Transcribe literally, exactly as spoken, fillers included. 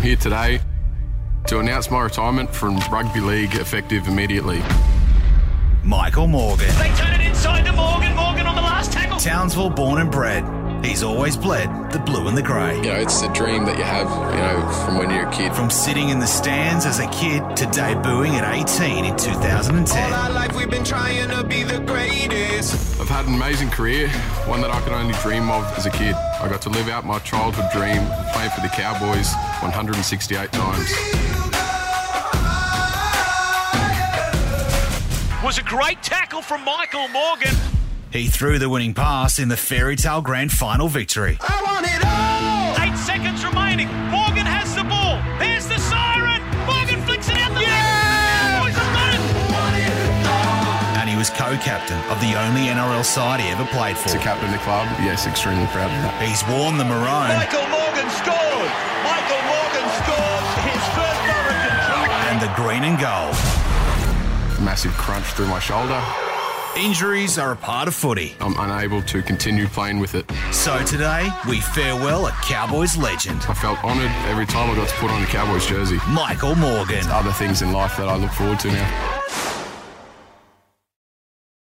here today to announce my retirement from rugby league effective immediately. Michael Morgan. They turn it inside to Morgan. Morgan on the last tackle. Townsville born and bred. He's always bled the blue and the grey. You know, it's a dream that you have, you know, from when you're a kid. From sitting in the stands as a kid to debuting at eighteen in two thousand ten. All our life we've been trying to be the greatest. I've had an amazing career, one that I could only dream of as a kid. I got to live out my childhood dream playing for the Cowboys one hundred sixty-eight times. Was a great tackle from Michael Morgan. He threw the winning pass in the Fairy Tale Grand Final victory. I want it all. Eight seconds remaining. Morgan has the ball. There's the siren. Morgan flicks it out the yeah! back. Cowboys have got it. And he was co-captain of the only N R L side he ever played for. To captain the club, yes, extremely proud of that. He's worn the maroon. Michael Morgan scores. Michael Morgan scores his first Origin try. And the green and gold. Massive crunch through my shoulder. Injuries are a part of footy. I'm unable to continue playing with it. So today, we farewell a Cowboys legend. I felt honoured every time I got to put on a Cowboys jersey. Michael Morgan. Other things in life that I look forward to now.